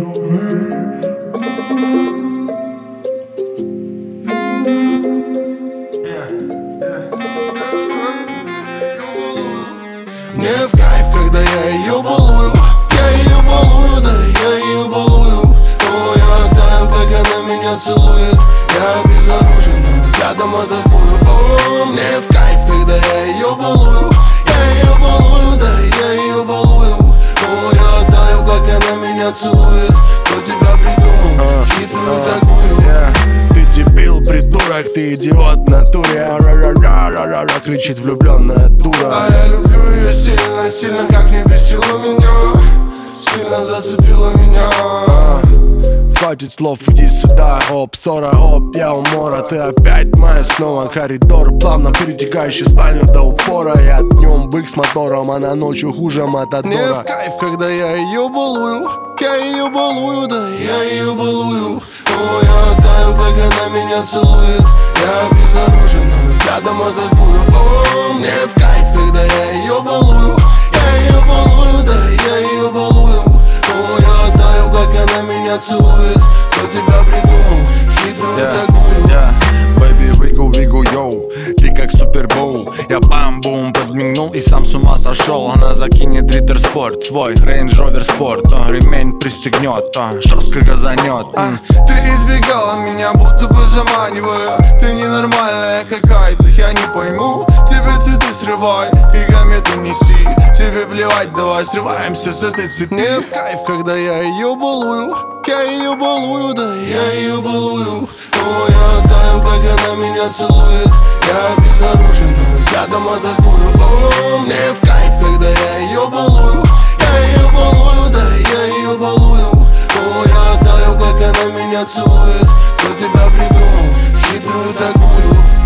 Мне в кайф, когда я ее балую. Я ее балую, да, я ее балую. О, я таю, как она меня целует. Я безоружен, но взглядом атакую. О, мне в кайф, когда я ее балую. Я ее балую, да, я ее балую. О, я таю, как она меня целует. Кто тебя придумал, хитрую такую? Ты дебил, придурок, ты идиот в натуре. Ра-ра-ра-ра-ра-ра, кричит влюбленная дура. А я люблю ее сильно, сильно, как не бесила меня. Сильно зацепила меня. Хватит слов, иди сюда. Оп, ссора, оп, я у мора. Ты опять моя снова. Коридор, плавно перетекающий в спальню до упора. Я днем бык с мотором, а на ночью хуже Матадора. Мне в кайф, когда я ее балую. Я ее балую, да, я ее балую. О, я таю, как она меня целует. Я безоружен, но взглядом атакую. О, мне в кайф, когда я ее балую. Я ее балую, да, я ее балую. О, я таю, как она меня целует. Кто тебя придумал, хитрую такую? Baby, wiggle, wiggle, йоу. Ты как супербоул. Я бам-бум подмигнул и сам с ума сошел. Она закинет Риттер Спорт, свой Range Rover Sport. Ремень пристегнет, жестко газанет. Ты избегала меня, будто бы заманивая. Ты ненормальная какая-то, я не пойму. Тебе цветы срывай и кометы неси. Тебе плевать, давай срываемся с этой цепи. Мне в кайф, когда я ее балую. Я ее балую, да, я ее балую. О, я таю, как она меня целует. Я безоружен, но взглядом атакую. О, мне в кайф, когда я ее балую. Я ее балую, да, я ее балую. О, я таю, как она меня целует. Кто тебя придумал, хитрую такую?